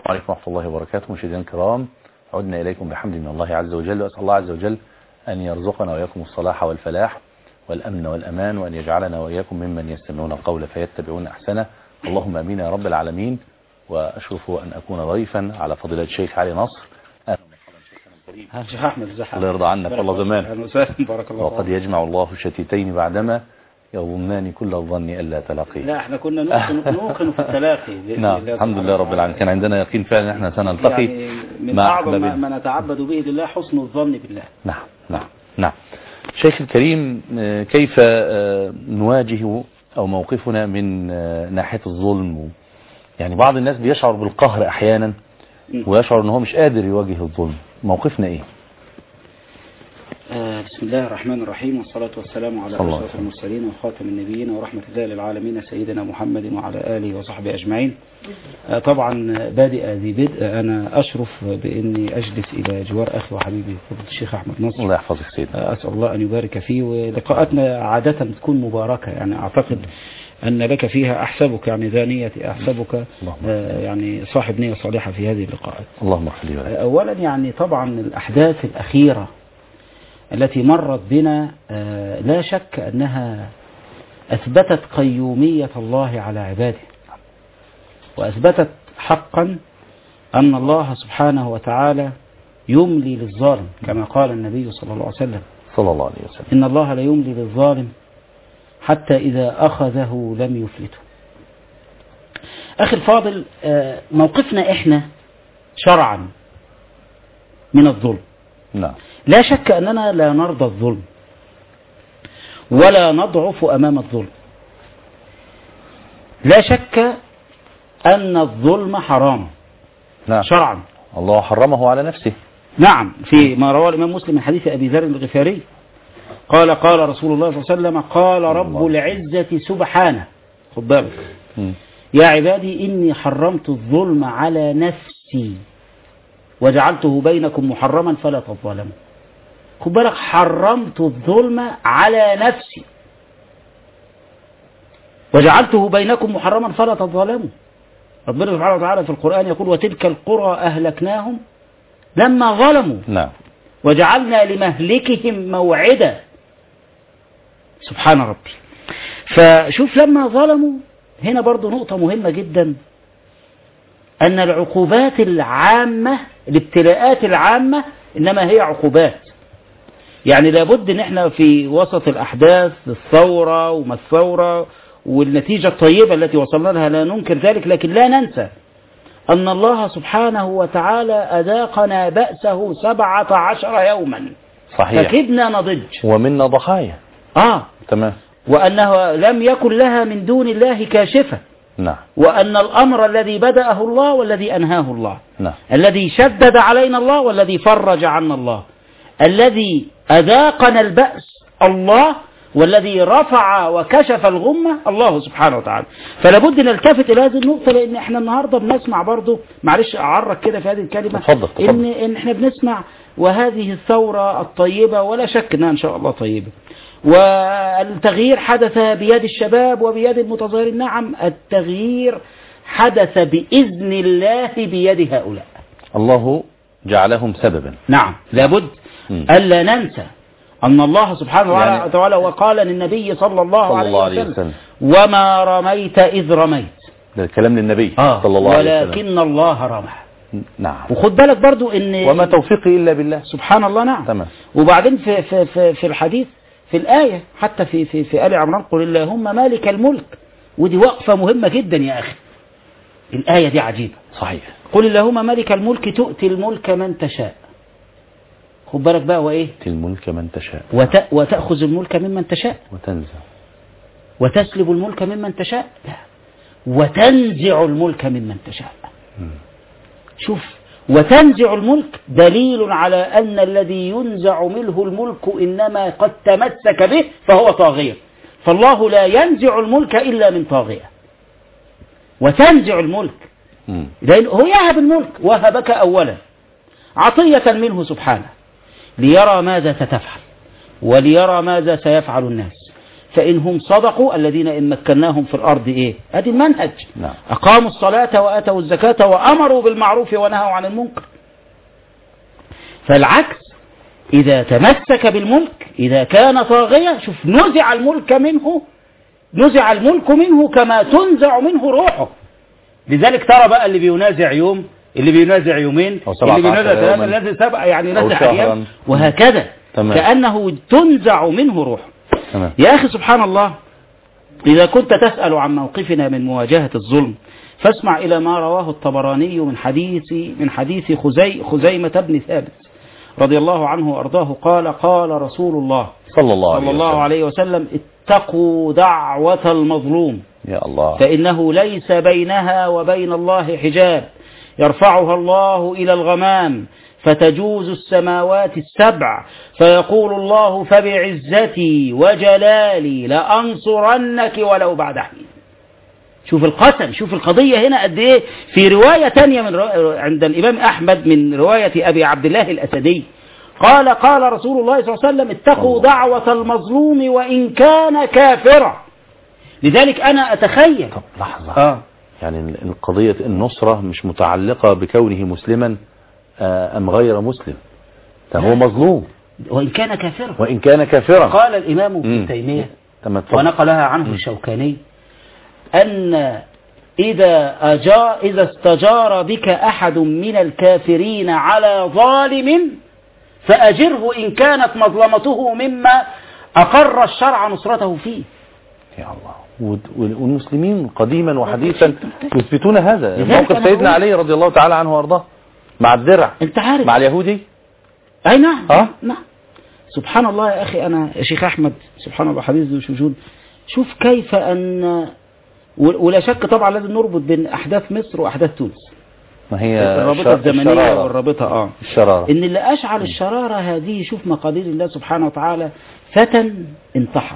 عليكم ورحمة الله وبركاته. مشاهدينا الكرام، عدنا إليكم بحمد من الله عز وجل، وأسأل الله عز وجل أن يرزقنا وإياكم الصلاح والفلاح والأمن والأمان، وأن يجعلنا وإياكم ممن يستمعون القول فيتبعون أحسنه. اللهم آمين يا رب العالمين. وأشرف أن أكون ضيفا على فضيلة الشيخ علي نصر. أهلا وسهلا شيخنا الكريم. شيخ أحمد، الله يرضى عنك والله زمان. أهلا وسهلا، بارك الله. وقد يجمع الله الشتيتين بعدما يظنان كل الظن ألا تلاقيه. لا، احنا كنا نوقن في التلاقي. نعم، الحمد لله رب العالمين. كان عندنا يقين فعلا احنا سنلتقي. يعني من أعظم ما نتعبد به لله حسن الظن بالله. نعم نعم نعم. شيخ الكريم، كيف نواجه أو موقفنا من ناحية الظلم؟ يعني بعض الناس بيشعر بالقهر أحيانا ويشعر أنه مش قادر يواجه الظلم. موقفنا إيه؟ بسم الله الرحمن الرحيم، والصلاة والسلام على أشرف المرسلين وخاتم النبيين ورحمة الله للعالمين سيدنا محمد وعلى آله وصحبه أجمعين. طبعا بادئ ذي بدء، أنا أشرف بإني أجلس إلى جوار أخي وحبيبي فضيلة الشيخ أحمد نصر. الله يحفظك سيدنا. أسأل الله أن يبارك فيه، ولقاءاتنا عادة تكون مباركة، يعني أعتقد أن لك فيها أحسبك يعني ذانية أحسبك يعني صاحب نية صالحة في هذه اللقاءات. اللهم اغفر لي. أولا يعني طبعا الأحداث الأخيرة التي مرت بنا لا شك أنها أثبتت قيومية الله على عباده، وأثبتت حقا أن الله سبحانه وتعالى يملي للظالم، كما قال النبي صلى الله عليه وسلم إن الله لا يملي للظالم حتى إذا أخذه لم يفلته. أخي الفاضل، موقفنا إحنا شرعا من الظلم. نعم. لا شك أننا لا نرضى الظلم ولا نضعف أمام الظلم. لا شك أن الظلم حرام. نعم. شرعا الله حرمه على نفسه. نعم، في ما رواه الإمام مسلم من حديث أبي ذر الغفاري قال رسول الله صلى الله عليه وسلم قال رب العزة سبحانه، خد بالك، يا عبادي إني حرمت الظلم على نفسي وجعلته بينكم محرما فلا تظلموا. خد بالك، حرمت الظلم على نفسي وجعلته بينكم محرما فلا تظلموا. ربنا سبحانه وتعالى في القرآن يقول وتلك القرى أهلكناهم لما ظلموا. نعم. وجعلنا لمهلكهم موعدا. سبحان ربي. فشوف لما ظلموا، هنا برضو نقطة مهمة جدا، أن العقوبات العامة، الابتلاءات العامة، إنما هي عقوبات. يعني لابد ان احنا في وسط الأحداث، الثورة وما الثورة والنتيجة الطيبة التي وصلنا لها لا ننكر ذلك، لكن لا ننسى أن الله سبحانه وتعالى أذاقنا بأسه 17 يوما. صحيح. فكدنا نضج ومنا ضحايا. تمام. وأنه لم يكن لها من دون الله كاشفة. نعم. وأن الأمر الذي بدأه الله والذي أنهاه الله. نعم. الذي شدد علينا الله والذي فرج عنا الله. الذي أذاقنا البأس الله، والذي رفع وكشف الغمة الله سبحانه وتعالى. فلابد نلتفت إلى هذه النقطة، لأن احنا النهاردة بنسمع برضو، معلش أعرق كده في هذه الكلمة. تفضل. إن احنا بنسمع وهذه الثورة الطيبة، ولا شك أنها إن شاء الله طيبة، والتغيير حدث بيد الشباب وبيد المتظاهرين. نعم، التغيير حدث بإذن الله بيد هؤلاء. الله جعلهم سببا. نعم، لابد ألا ننسى أن الله سبحانه وتعالى وقال للنبي صلى الله عليه وسلم وما رميت إذ رميت. ده الكلام للنبي صلى الله عليه وسلم. ولكن الله رمى. نعم. وخد بالك برضو إن وما توفيقي إلا بالله. سبحان الله. نعم. تمام. وبعدين في الحديث، في الآية حتى في آل عمران قل اللهم مالك الملك. ودي وقفة مهمة جدا يا أخي. الآية دي عجيبة. صحيح. قل اللهم مالك الملك تؤتي الملك من تشاء. خد بالك بقى، وإيه؟ تؤتي الملك من تشاء. وتأخذ الملك ممن تشاء. وتنزع. وتسلب الملك ممن تشاء. لا. وتنزع الملك ممن تشاء. شوف، وتنزع الملك دليل على أن الذي ينزع منه الملك إنما قد تمسك به فهو طاغية. فالله لا ينزع الملك إلا من طاغية. وتنزع الملك لأن هو يهب الملك، وهبك أولا عطية منه سبحانه ليرى ماذا ستفعل وليرى ماذا سيفعل الناس. فإنهم صدقوا الذين إن مكناهم في الأرض إيه؟ هذه المنهج. نعم. أقاموا الصلاة وآتوا الزكاة وأمروا بالمعروف ونهوا عن المنكر. فالعكس إذا تمسك بالملك إذا كان طاغية، شوف نزع الملك منه كما تنزع منه روحه. لذلك ترى بقى اللي بينازع يوم، اللي بينازع يومين، اللي بينازع ثلاثة، الذي سبع يعني نازع أيام، وهكذا. تمام. كأنه تنزع منه روحه. تمام. يا أخي سبحان الله، إذا كنت تسأل عن موقفنا من مواجهة الظلم فاسمع إلى ما رواه الطبراني من حديث خزيمة بن ثابت رضي الله عنه وأرضاه قال قال رسول الله صلى الله عليه وسلم اتقوا دعوة المظلوم يا الله، فإنه ليس بينها وبين الله حجاب يرفعها الله إلى الغمام فتجوز السماوات السبع فيقول الله فبعزتي وجلالي لأنصرنك ولو بعد حين. شوف القسم، شوف القضية هنا قد ايه. في رواية تانية عند الإمام أحمد من رواية أبي عبد الله الأسدي قال قال رسول الله صلى الله عليه وسلم اتقوا دعوة المظلوم وإن كان كافرا. لذلك أنا أتخيل. طب لحظة. يعني القضية النصرة مش متعلقة بكونه مسلما أم غير مسلم، هو مظلوم وإن كان كافرا. قال الإمام ابن تيمية ونقلها عنه الشوكاني أن إذا استجار بك أحد من الكافرين على ظالم فأجره إن كانت مظلمته مما أقر الشرع نصرته فيه. يا الله. والمسلمين قديما وحديثا يثبتون هذا. موقف سيدنا علي رضي الله تعالى عنه وارضاه مع الدرع، انت عارف، مع اليهودي. اي نعم. نعم. سبحان الله يا اخي، انا يا شيخ احمد سبحان الله حديث ذو شجون. شوف كيف ان ولا شك طبعا لازم نربط بين احداث مصر واحداث تونس. ما هي الرابطه الزمنيه والرابطه الشراره. ان اللي اشعل الشراره هذه، شوف مقادير الله سبحانه وتعالى، فتى انتحر.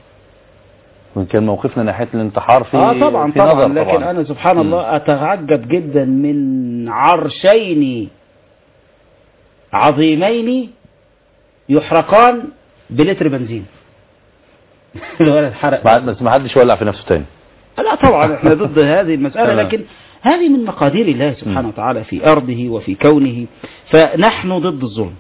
وإن كان موقفنا ناحية الانتحار في طبعا في نظر لكن طبعا. أنا سبحان الله أتعجب جدا من عرشين عظيمين يحرقان بلتر بنزين. الولد حرق بس ما حدش ولع في نفسه تاني. لا طبعا احنا ضد هذه المسألة، لكن هذه من مقادير الله سبحانه وتعالى في أرضه وفي كونه. فنحن ضد الظلم،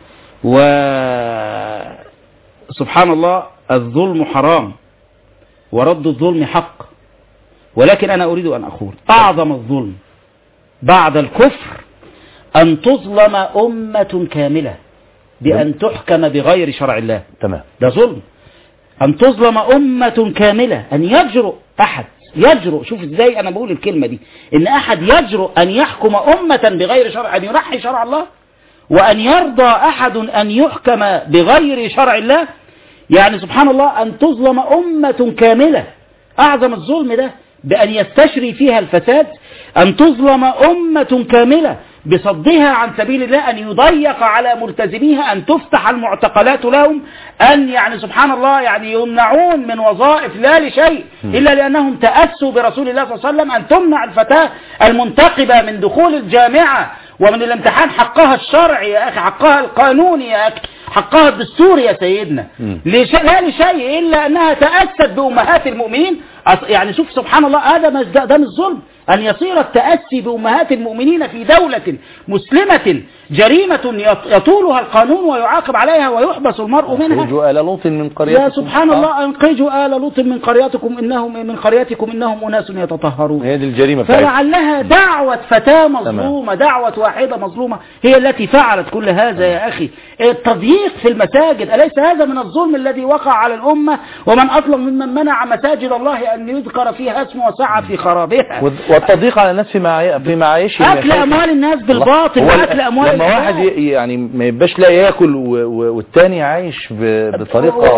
وسبحان الله الظلم حرام ورد الظلم حق. ولكن أنا أريد أن أقول أعظم الظلم بعد الكفر أن تظلم أمة كاملة بأن تحكم بغير شرع الله. تمام. ده ظلم. أن تظلم أمة كاملة، أن يجرؤ أحد شوف إزاي أنا بقول الكلمة دي، إن أحد يجرؤ أن يحكم أمة بغير شرع، أن ينحي شرع الله، وأن يرضى أحد أن يحكم بغير شرع الله. يعني سبحان الله أن تظلم أمة كاملة، أعظم الظلم ده بأن يستشري فيها الفساد، أن تظلم أمة كاملة بصدها عن سبيل الله، أن يضيق على ملتزميها، أن تفتح المعتقلات لهم، أن يعني سبحان الله يعني يمنعون من وظائف لا لشيء إلا لأنهم تأسوا برسول الله صلى الله عليه وسلم، أن تمنع الفتاة المنتقبة من دخول الجامعة ومن الامتحان حقها الشرعي يا أخي، حقها القانوني يا أخي، حقها الدستوري يا سيدنا، لا لشيء إلا أنها تأست بأمهات المؤمنين. يعني شوف سبحان الله، هذا ده مش ظلم أن يصير التأسي بأمهات المؤمنين في دولة مسلمة جريمة يطولها القانون ويعاقب عليها ويحبس المرء منها. أنقذوا آل لوط من قريتكم. يا سبحان الله، أنقذوا آل لوط من قريتكم إنهم أناس يتطهرون. هي دي الجريمة. فلعلها دعوة فتاة مظلومة، دعوة واحدة مظلومة هي التي فعلت كل هذا يا أخي. التضييق في المساجد، أليس هذا من الظلم الذي وقع على الأمة؟ ومن أظلم ممن منع مساجد الله أن يذكر فيها اسمه وسعى في خرابها. والتضييق على الناس في معايشهم، أكل أموال الناس بالباطل، وأكل أموال لما واحد يعني ما يبقاش لا ياكل والتاني عايش بطريقة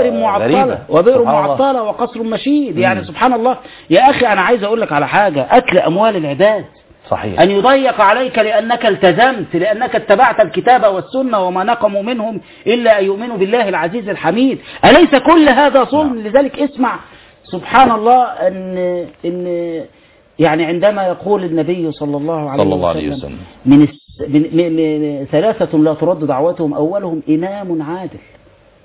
وبئر معطلة وقصر مشيد. يعني سبحان الله يا أخي، أنا عايز أقول لك على حاجة، أكل أموال العباد صحيح. أن يضيق عليك لأنك التزمت، لأنك اتبعت الكتاب والسنة، وما نقموا منهم إلا أن يؤمنوا بالله العزيز الحميد. أليس كل هذا ظلم؟ لذلك اسمع سبحان الله إن يعني عندما يقول النبي صلى الله عليه وسلم من ثلاثة لا ترد دعوتهم، أولهم إمام عادل.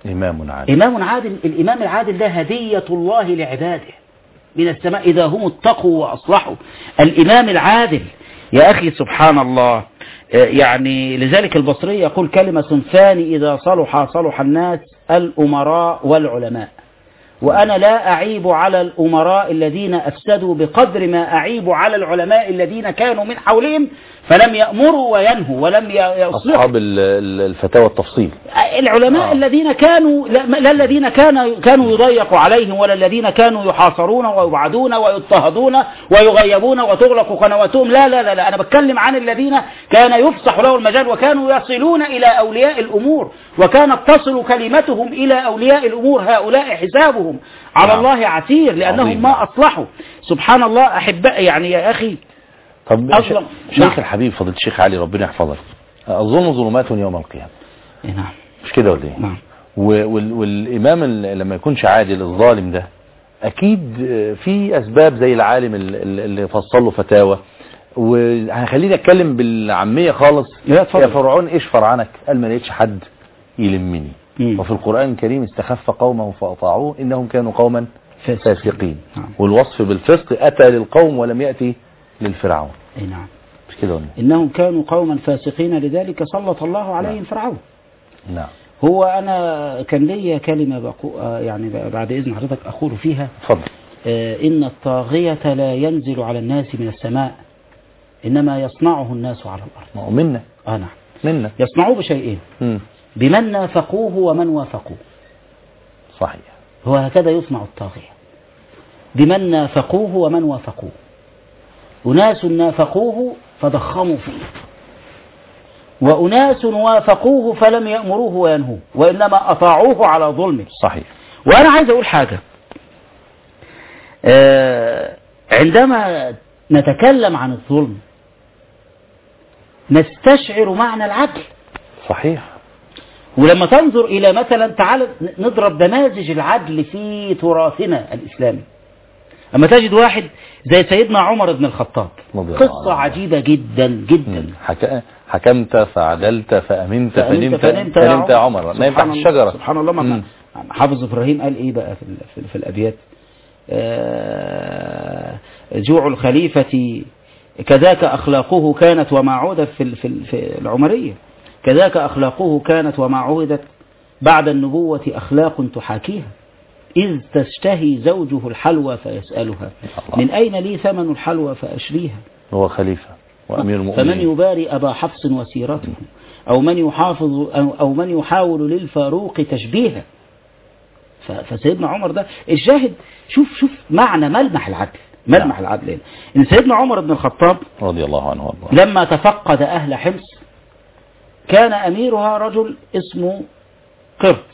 إمام عادل. إمام عادل. الإمام العادل ده هدية الله لعباده من السماء إذا هم اتقوا وأصلحوا. الإمام العادل يا أخي سبحان الله، يعني لذلك البصري يقول كلمة صنفان إذا صلح الناس الأمراء والعلماء. وأنا لا أعيب على الأمراء الذين أفسدوا بقدر ما أعيب على العلماء الذين كانوا من حولهم فلم يأمروا وينهوا ولم يصلحوا. أصحاب الفتاوى التفصيل، العلماء الذين كانوا لا الذين كانوا يضيق عليهم، ولا الذين كانوا يحاصرون ويبعدون ويضطهدون ويغيبون وتغلق قنواتهم. لا لا لا, لا. أنا بتكلم عن الذين كان يفسح له المجال وكانوا يصلون إلى أولياء الأمور، وكانت تصل كلمتهم إلى أولياء الأمور. هؤلاء حسابهم على الله عسير لأنهم ما أصلحوا. سبحان الله أحباء. يعني يا أخي طب شيخ الحبيب فضيلة الشيخ علي ربنا يحفظك، الظلم ظلمات يوم القيامة. نعم. مش كده ولا ايه؟ نعم. والإمام لما يكونش عادل الظالم ده أكيد في أسباب زي العالم اللي فصل له فتاوى. وهخليني أتكلم بالعامية خالص. يا فرعون إيش فرعنك؟ قال ما لقيتش حد يلمني. وفي القرآن الكريم استخف قومه فأطاعوه إنهم كانوا قوما فاسقين. والوصف بالفسق أتى للقوم ولم يأتي للفرعون. نعم. مش كده ولا؟ إنهم كانوا قوما فاسقين لذلك سلط الله عليهم فرعون. نعم. هو أنا كان لي كلمة يعني بعد إذن حضرتك أقول فيها. اتفضل. إن الطاغية لا ينزل على الناس من السماء، إنما يصنعه الناس على الأرض. منا. نعم. منا. يصنعوه بشيئين، بمن نافقوه ومن وافقوه. صحيح. هو هكذا يصنع الطاغية، بمن نافقوه ومن وافقوه. أناس نافقوه فضخموا فيه، وأناس وافقوه فلم يأمروه وينهوه وإنما أطاعوه على ظلمه. صحيح. وأنا عايز أقول حاجة، عندما نتكلم عن الظلم نستشعر معنى العدل. صحيح. ولما تنظر إلى مثلا، تعال نضرب نماذج العدل في تراثنا الإسلامي. أما تجد واحد زي سيدنا عمر بن الخطاب، قصة عجيبة جدا جدا. حكمت فعدلت فأمنت فنمت يا عمر، ما ينفع الشجرة. سبحان الله. ما حافظ إبراهيم قال إيه بقى في الأبيات؟ جوع الخليفة كذاك أخلاقه كانت وما عودت في العمرية، كذاك أخلاقه كانت وما عودت بعد النبوة أخلاق تحاكيها، إذ تشتهي زوجه الحلوى فيسألها من أين لي ثمن الحلوى فأشريها. هو خليفة وأمير المؤمنين. فمن يباري أبا حفص وسيرته أو من يحافظ أو من يحاول للفاروق تشبيها. فسيدنا عمر ده الشاهد. شوف معنى ملمح العدل. ملمح العدل إن سيدنا عمر بن الخطاب رضي الله عنه وارضاه لما تفقد أهل حمص كان أميرها رجل اسمه قرط،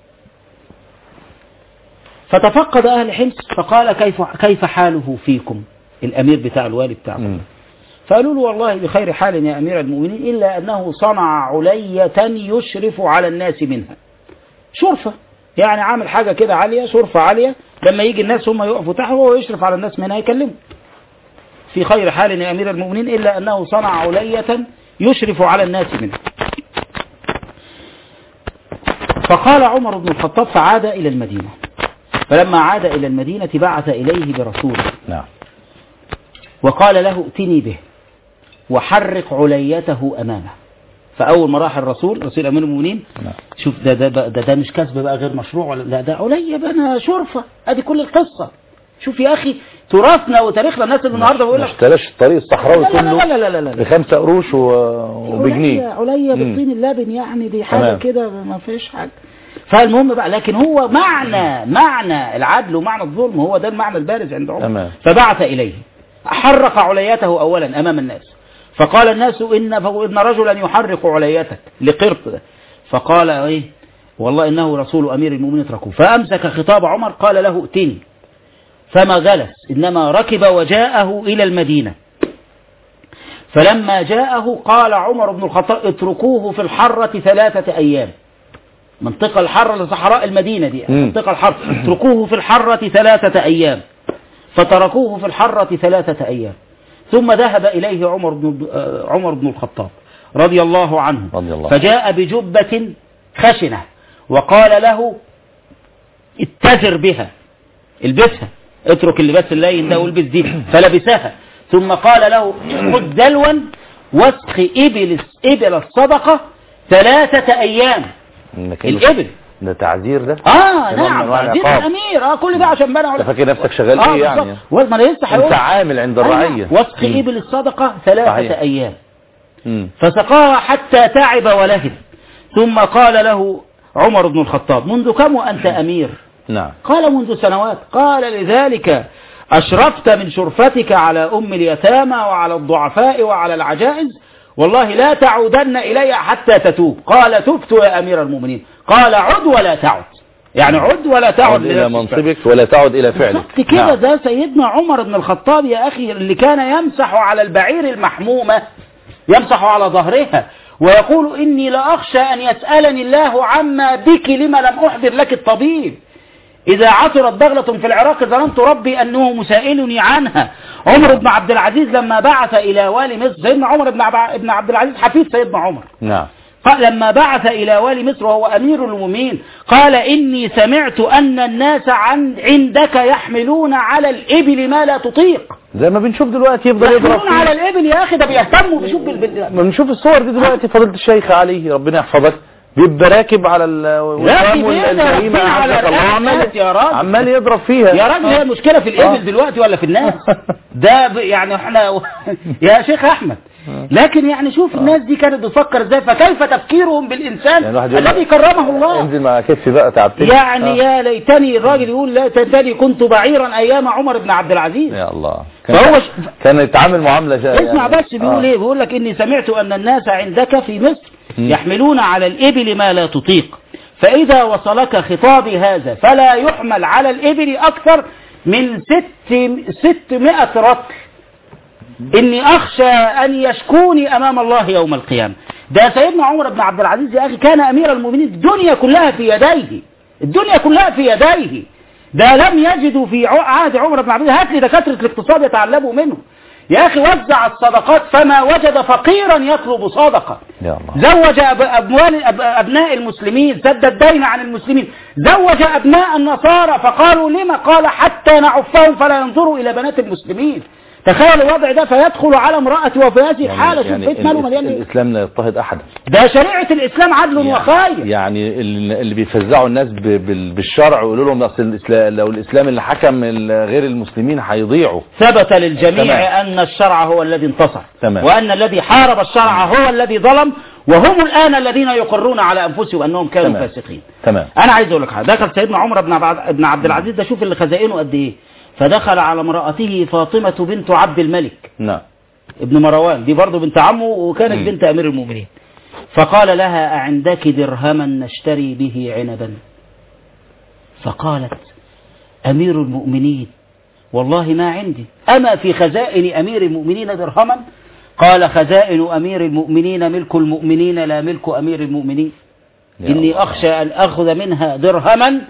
فتفقد أهل حمص فقال كيف حاله فيكم الأمير بتاع الوالي بتاعكم؟ فقالوا له والله بخير حال يا أمير المؤمنين إلا أنه صنع علية يشرف على الناس منها. شرفة يعني عامل حاجة كده عالية، شرفة عالية، لما يجي الناس هم يقفوا تحت وهو يشرف على الناس منها يكلمه. في خير حال يا أمير المؤمنين إلا أنه صنع علية يشرف على الناس منها. فقال عمر بن الخطاب فعاد إلى المدينة، فلما عاد إلى المدينة بعث إليه برسوله. نعم. وقال له ائتني به وحرك عليته أمامه. فأول ما راح الرسول أمير المؤمنين، شوف ده مش كسب بقى غير مشروع ولا لا، ده علية بقى شرفة. ادي كل القصة. شوف يا أخي تراثنا وتاريخنا. الناس اللي النهارده بيقول لك اشتراش الطريق الصحراوي كله لا ب5 قروش وبجنيه. علية بالطين اللبن، يعني دي حاجة كده ما فيش حاجة. فالمهم بقى، لكن هو معنى العدل ومعنى الظلم هو ده المعنى البارز عند عمر. فبعث إليه حرك عليته أولا أمام الناس، فقال الناس إن رجلا يحرك عليتك لقرط. فقال إيه والله إنه رسول أمير المؤمنين اتركوه. فأمسك خطاب عمر قال له ائتني، فما جلس إنما ركب وجاءه إلى المدينة. فلما جاءه قال عمر بن الخطاب اتركوه في الحرة 3 أيام. منطقة الحرة لصحراء المدينة دي منطقة الحرة، اتركوه في الحرة 3 أيام. فتركوه في الحرة 3 أيام. ثم ذهب إليه عمر بن الخطاب رضي الله عنه، فجاء بجبة خشنة وقال له اتزر بها، البسها، اترك اللباس اللين ده والبس دي، فلبسها. ثم قال له خذ دلوا واسق إبل الصدقة 3 أيام. الإبل ده تعذير ده؟ نعم، تعذير الأمير. كل ده عشان بنا انت فاكر نفسك شغال ايه يعني؟ ما لسه هيقول انت عامل عند الرعية. واسق إبل الصدقة 3 أيام. فسقاها حتى تعب ولهث. ثم قال له عمر بن الخطاب منذ كم وأنت أمير؟ نعم. قال منذ سنوات. قال لذلك أشرفت من شرفتك على أم اليتامى وعلى الضعفاء وعلى العجائز، والله لا تعودن إلي حتى تتوب. قال تبت يا أمير المؤمنين. قال عد ولا تعد، يعني عد ولا تعد إلى منصبك ولا تعد إلى فعلك. كده. نعم. ده سيدنا عمر بن الخطاب يا أخي اللي كان يمسح على البعير المحمومة، يمسح على ظهرها ويقول إني لأخشى أن يسألني الله عما بك لما لم أحضر لك الطبيب. إذا عثرت بغلة في العراق ظننت ربي أنه مسائلني عنها. عمر بن عبد العزيز لما بعث إلى والي مصر، سيدنا عمر بن عبد العزيز حفيد سيدنا عمر. نعم. قال لما بعث إلى والي مصر وهو أمير المؤمنين قال إني سمعت أن الناس عندك يحملون على الإبل ما لا تطيق. زي ما بنشوف دلوقتي يفضل يضرب يحملون على الإبل يا أخي، ده بيهتموا بنشوف الصور دي دلوقتي. فضيلة الشيخ علي ربنا يحفظك بيبقى راكب على الوسام والجريمة عمال يضرب فيها. يا راجل هي المشكلة في الإبل دلوقتي ولا في الناس؟ ده يعني احنا يا شيخ أحمد، لكن يعني شوف الناس دي كانت بتفكر ازاي، فكيف تفكيرهم بالإنسان يعني الذي كرمه الله. انزل مع كتفي بقى تعبتني يعني يا ليتني الراجل يقول لا تنتني كنت بعيرا أيام عمر بن عبد العزيز. يا الله. فهو كان يتعامل معاملة اسمع بس بيقول ايه، بيقول لك إني سمعت أن الناس عندك في مصر يحملون على الإبل ما لا تطيق، فإذا وصلك خطابي هذا فلا يحمل على الإبل أكثر من 600 رطل، إني أخشى أن يشكوني أمام الله يوم القيامة. ده سيدنا عمر بن عبد العزيز يا أخي كان أمير المؤمنين، الدنيا كلها في يديه، الدنيا كلها في يديه. ده لم يجدوا في عهد عمر بن عبد العزيز، هات لي دكاترة الاقتصاد يتعلموا منه يا أخي. وزع الصدقات فما وجد فقيرا يطلب صدقة. زوج أبناء المسلمين، سد الدين عن المسلمين. زوج أبناء النصارى فقالوا لما؟ قال حتى نعفهم فلا ينظروا إلى بنات المسلمين. تخيل الوضع ده، فيدخل على امرأته وفي هذه الحالة. شوف بيت ماله مليان. الإسلام لا يضطهد أحدا، ده شريعة الإسلام عدل وخير. يعني اللي بيفزعوا الناس بالشرع ويقولوا لهم أصل لو الإسلام اللي حكم غير المسلمين هيضيعوا. ثبت للجميع أن الشرع هو الذي انتصر، وأن الذي حارب الشرع هو الذي ظلم، وهم الآن الذين يقرون على أنفسهم أنهم كانوا فاسقين. تمام. أنا عايز أقول لك حاجة، دخل سيدنا عمر بن عبد العزيز ده، شوف اللي خزائنه قد إيه. فدخل على امرأته فاطمة بنت عبد الملك. نعم. ابن مروان، دي برضه بنت عمه وكانت بنت أمير المؤمنين. فقال لها أعندك درهما نشتري به عنبا؟ فقالت أمير المؤمنين والله ما عندي. أما في خزائن أمير المؤمنين درهما؟ قال خزائن أمير المؤمنين ملك المؤمنين لا ملك أمير المؤمنين. إني أخشى أن أخذ منها درهما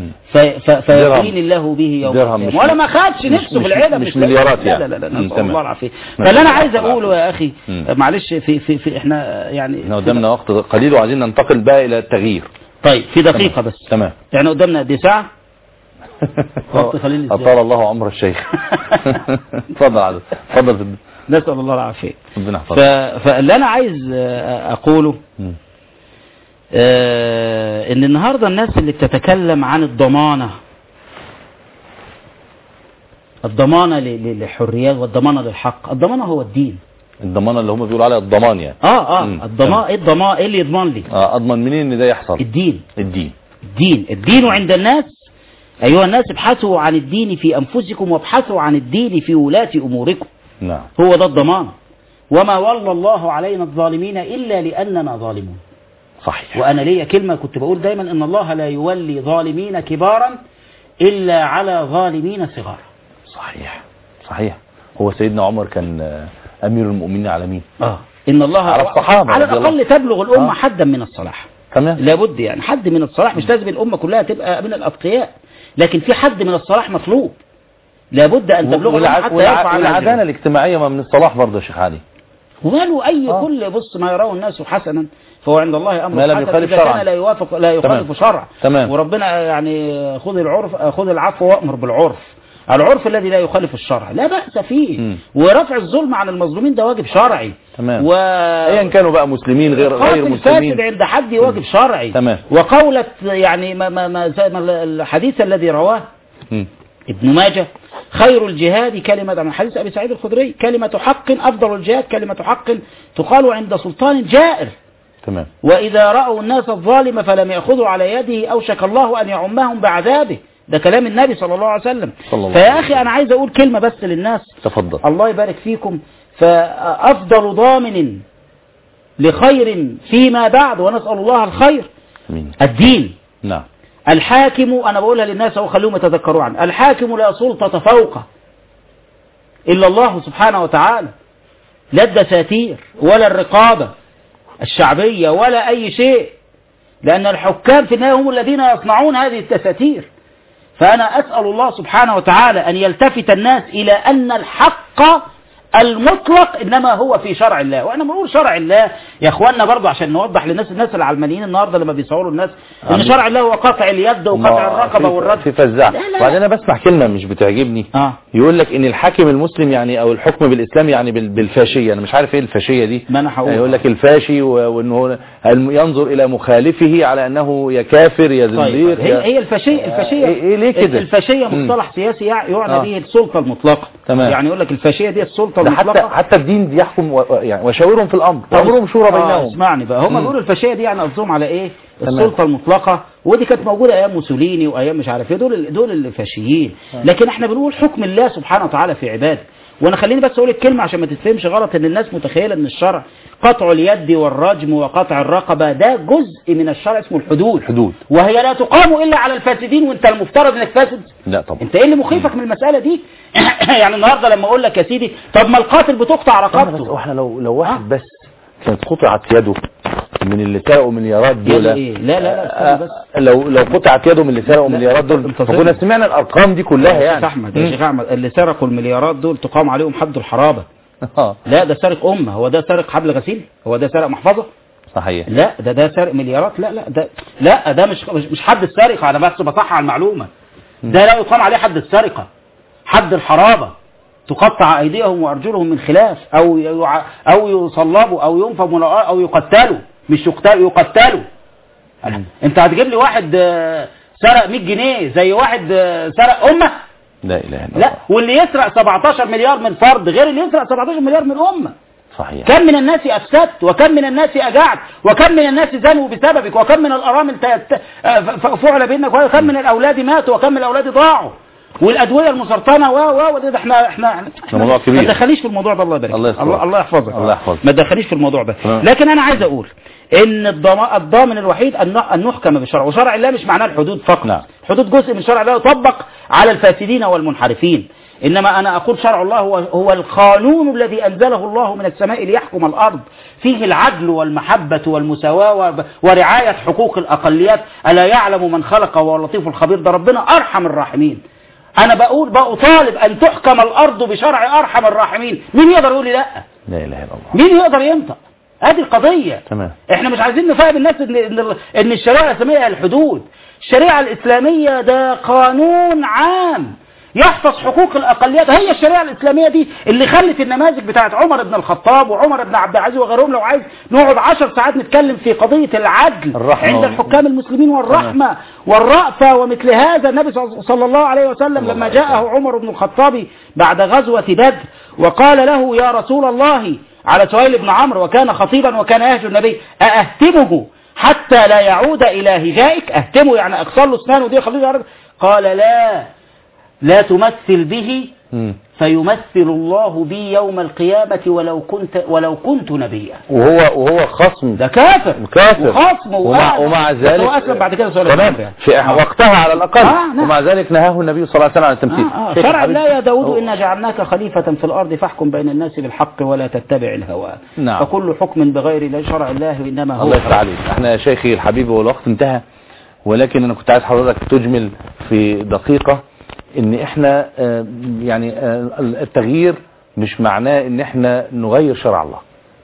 فيقين الله به يوم القيامة. ولا ما خدش نفسه في العيلة، مش مليارات يعني. لا نسأل الله العافية. فاللي أنا عايز أقوله يا أخي معلش في إحنا يعني احنا قدامنا وقت قليل وعايزين ننتقل بقى إلى التغيير. طيب في دقيقة بس. تمام. يعني قدامنا قد ساعة؟ وقت خليل إزاي؟ أطال الله عمر الشيخ. اتفضل اتفضل. نسأل الله العافية. ربنا يحفظك. فاللي أنا عايز أقوله ان النهاردة الناس اللي بتتكلم عن الضمانة للحريات والضمانة للحق، الضمانة هو الدين. الضمانة اللي هم بيقولوا عليها الضمان يعني. الضمان. ايه اللي يضمن لي؟ اضمن منين ان ده يحصل؟ الدين عند الناس. ايها الناس ابحثوا عن الدين في انفسكم وابحثوا عن الدين في ولاة اموركم. نعم. هو ده الضمان. وما ولى الله علينا الظالمين الا لاننا ظالمون. صحيح. وأنا ليا كلمة كنت بقول دايما إن الله لا يولي ظالمين كبارا إلا على ظالمين صغارا. صحيح. هو سيدنا عمر كان أمير المؤمنين على مين؟ إن الله على الصحابة على الأقل تبلغ الأمة حدا من الصلاح. تمام. لابد يعني حد من الصلاح، مش لازم الأمة كلها تبقى من الأتقياء، لكن في حد من الصلاح مطلوب. لابد أن تبلغ الأمة حتى يرفع عنها. والعدالة الاجتماعية ما من الصلاح برضه يا شيخ علي. وقالوا أي كل بص ما يراه الناس حسنا فهو عند الله أمر حسن إذا كان لا يخالف شرع. وربنا يعني خذ العفو وأمر بالعرف، العرف الذي لا يخالف الشرع لا بأس فيه. ورفع الظلم عن المظلومين ده واجب شرعي. تمام. أيا كانوا بقى مسلمين غير مسلمين، الفاسد عند حد واجب شرعي. تمام. وقولة يعني ما الحديث الذي رواه ابن ماجه خير الجهاد كلمة، عن حديث أبي سعيد الخدري كلمة حق أفضل الجهاد كلمة حق تقال عند سلطان جائر. تمام. وإذا رأوا الناس الظالم فلم يأخذوا على يده أوشك الله أن يعمهم بعذابه. ده كلام النبي صلى الله عليه وسلم. فيا أخي أنا عايز أقول كلمة بس للناس. تفضل. الله يبارك فيكم. فأفضل ضامن لخير فيما بعد ونسأل الله الخير الدين. نعم. الحاكم أنا بقولها للناس وخلوهم يتذكروا عنه، الحاكم لا سلطة فوقه إلا الله سبحانه وتعالى، لا الدساتير ولا الرقابة الشعبية ولا أي شيء، لأن الحكام في النهاية هم الذين يصنعون هذه الدساتير. فأنا أسأل الله سبحانه وتعالى أن يلتفت الناس إلى أن الحق المطلق إنما هو في شرع الله. وأنا بقول شرع الله يا أخواننا برضو عشان نوضح للناس، الناس العلمانيين النهاردة لما بيصوروا الناس إن شرع الله هو قطع اليد وقطع الرقبة والرد في فزاع. وبعدين أنا بسمع كلمة مش بتعجبني. يقول لك إن الحاكم المسلم يعني أو الحكم بالإسلام يعني بالفاشية. أنا مش عارف إيه الفاشية دي. ما أنا هقول يقول لك الفاشي وإنه ينظر إلى مخالفه على أنه يا كافر يا زنديق. هي الفاشية إيه ليه كده؟ الفاشية مصطلح سياسي يعني به السلطة المطلقة. تمام. يعني يقول لك الفاشية دي السلطة المطلقة. حتى الدين يحكم يعني وشاورهم في الامر وامرهم شورى بينهم. اسمعني بقى، هم بيقولوا الفاشيه دي يعني قصدهم على ايه؟ السلطه المطلقه، ودي كانت موجوده ايام موسوليني وايام مش عارف ايه، دول الفاشيين. لكن احنا بنقول حكم الله سبحانه وتعالى في عباده. وانا خليني بس اقول الكلمه عشان ما تتفهمش غلط، ان الناس متخيله ان الشرع قطع اليد والرجم وقطع الرقبه ده جزء من الشرع اسمه الحدود. وهي لا تقام الا على الفاسدين، وانت المفترض انك فاسد. لا طبعا. انت ايه اللي مخيفك من المساله دي؟ يعني النهارده لما اقول لك يا سيدي طب ما القاتل بتقطع رقبته. واحنا لو واحد بس كانت قطعت يده من اللي سرقوا مليارات دول. لا بس لو قطعت يده من اللي سرقوا مليارات دول فكنا سمعنا الارقام دي كلها. يعني يا شيخ احمد اللي سرقوا المليارات دول تقام عليهم حد الحرابه. لا ده سرق امه، هو ده سرق حبل غسيل، هو ده سرق محفظه. صحيح. لا ده سرق مليارات. ده مش حد السرقه. انا بس بصحح على المعلومه. ده لا يقام عليه حد السرقه، حد الحرابه تقطع ايديهم وارجلهم من خلاف او يصلبوا او ينفوا من او يقتلوا. مش يقتلوا. انت هتجيب لي واحد سرق 100 جنيه زي واحد سرق امه؟ لا اله الا الله. لا، واللي يسرق 17 مليار من فرد غير اللي يسرق 17 مليار من امه. صحيح. كم من الناس افسدت، وكم من الناس اجعت، وكم من الناس زنوا بسببك، وكم من الارامل فعل بينك، وكم من الاولاد ماتوا، وكم من الاولاد ضاعوا، والادويه المسرطنه ده احنا موضوع كبير. ما تدخليش في الموضوع ده. الله يبارك الله يحفظك. ما تدخليش في الموضوع ده. لكن انا عايز اقول ان الضامن الوحيد ان نحكم بالشرع، وشرع الله مش معناه الحدود فقط. نعم. الحدود جزء من شرع الله يطبق على الفاسدين والمنحرفين، انما انا اقول شرع الله هو القانون الذي انزله الله من السماء ليحكم الارض، فيه العدل والمحبه والمساواه ورعايه حقوق الاقليات. الا يعلم من خلق وهو اللطيف الخبير. ده ربنا ارحم الراحمين. انا بطالب ان تحكم الارض بشرع ارحم الراحمين. مين يقدر يقول لي لا؟ لا اله الا الله. مين يقدر ينطق؟ هذه القضيه. تمام. احنا مش عايزين نفهم الناس ان الشريعه الاسلاميه هي الحدود. الشريعه الاسلاميه ده قانون عام يحفظ حقوق الاقليات. هي الشريعه الاسلاميه دي اللي خلت النماذج بتاعت عمر بن الخطاب وعمر بن عبد العزيز وغيرهم. لو عايز نقعد 10 ساعات نتكلم في قضيه العدل عند الحكام المسلمين والرحمه والرأفه ومثل هذا. النبي صلى الله عليه وسلم لما جاءه عمر بن الخطاب بعد غزوه بدر وقال له يا رسول الله على سهيل بن عمرو، وكان خطيبا وكان يهجو النبي، أأهتمه حتى لا يعود إلى هجائك؟ أهتمه يعني أكسر له اسنانه دي خليه يعرف. قال لا تمثل به فيمثل الله بي يوم القيامة ولو كنت نبيا. وهو خصم. ده كافر وخصم ومع ذلك هو أسلم بعد كده في وقتها على الأقل. ومع ذلك نهاه النبي صلى الله عليه وسلم عن التمثيل. شرع الله يا داود إنا جعلناك خليفة في الأرض فاحكم بين الناس بالحق ولا تتبع الهوى. نعم. فكل حكم بغير شرع الله إنما هو. الله يفتح عليك. احنا يا شيخي الحبيب والوقت انتهى، ولكن أنا كنت عايز حضرتك تجمل في دقيقة ان احنا يعني التغيير مش معناه ان احنا نغير شرع الله.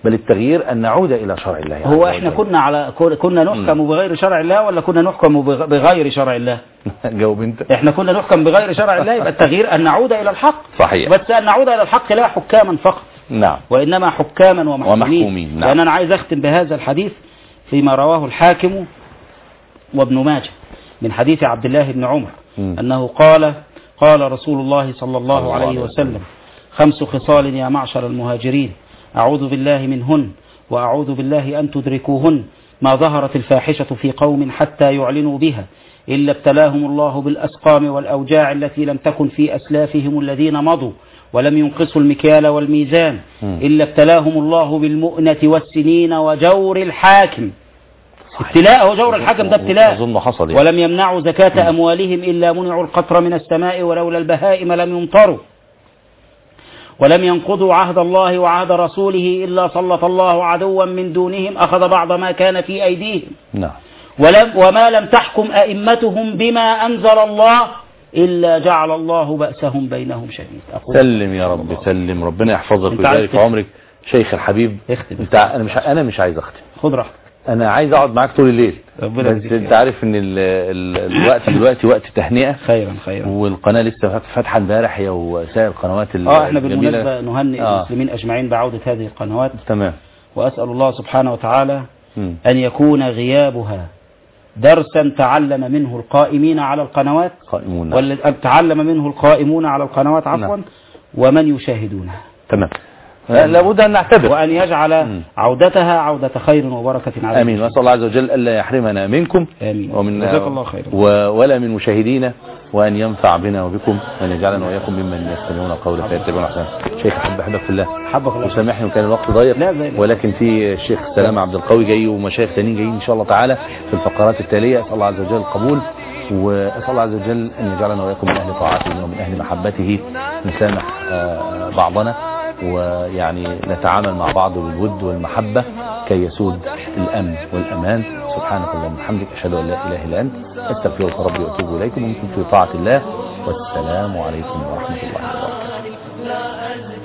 بل التغيير أن نعود إلى شرع الله. هو احنا كنا نحكم بغير شرع الله ولا كنا نحكم بغير شرع الله؟ جاوب انت. احنا كنا نحكم بغير شرع الله، يبقى التغيير أن نعود إلى الحق. صحيح. بس أن نعود إلى الحق لا حكاما فقط، نعم، وإنما حكاما ومحكومين. نعم. لأن أنا عايز أختم بهذا الحديث فيما رواه الحاكم وابن ماجه من حديث عبد الله بن عمر أنه قال رسول الله صلى الله عليه وسلم: 5 خصال يا معشر المهاجرين أعوذ بالله منهن وأعوذ بالله أن تدركوهن، ما ظهرت الفاحشة في قوم حتى يعلنوا بها إلا ابتلاهم الله بالأسقام والأوجاع التي لم تكن في أسلافهم الذين مضوا ولم ينقصوا المكيال والميزان إلا ابتلاهم الله بالمؤنة والسنين وجور الحاكم. ابتلاء وجور الحاكم ده ابتلاء. أظن حصل يعني. ولم يمنعوا زكاة أموالهم إلا منعوا القطر من السماء ولولا البهائم لم يمطروا. ولم ينقضوا عهد الله وعهد رسوله إلا سلط الله عدوا من دونهم أخذ بعض ما كان في أيديهم. نعم. وما لم تحكم أئمتهم بما أنزل الله إلا جعل الله بأسهم بينهم شديد. سلم يا رب، سلم، ربنا يحفظك ويبارك في عمرك شيخ الحبيب. أنا مش عايز أختم. خد راحتك. أنا عايز أقعد معاك طول الليل، بس أنت عارف إن الوقت دلوقتي وقت تهنئة. خيرا. والقناة لسه فاتحة امبارح هي وسائر القنوات احنا بالمناسبة نهنئ المسلمين أجمعين بعودة هذه القنوات. تمام. وأسأل الله سبحانه وتعالى أن يكون غيابها درسا تعلم منه القائمين على القنوات تعلم منه القائمون على القنوات عفوا ومن يشاهدونها. تمام. لابد أن نعتبر وأن يجعل عودتها عودة خير وبركة علينا. آمين. وأسأل الله عز وجل ألا يحرمنا منكم. آمين. ومن جزاك الله خيرا. ولا من مشاهدينا، وأن ينفع بنا وبكم، وأن يجعلنا وإياكم ممن يستمعون القول فيتبعون أحسنه. شيخ أحبك في الله. حبك الله. وسامحني وكان الوقت ضيق، ولكن في الشيخ سلام عبد القوي جاي ومشايخ ثانيين جايين إن شاء الله تعالى في الفقرات التالية. أسأل الله عز وجل القبول، وأسأل الله عز وجل أن يجعلنا وإياكم من أهل طاعته ومن أهل محبته، نسامح بعضنا، ويعني نتعامل مع بعض بالود والمحبة كي يسود الأمن والأمان. سبحانك اللهم وبحمدك، أشهد أن لا إله إلا أنت، أستغفرك ربي وأتوب إليكم، ومن كنت في طاعة الله. والسلام عليكم ورحمة الله وبركاته.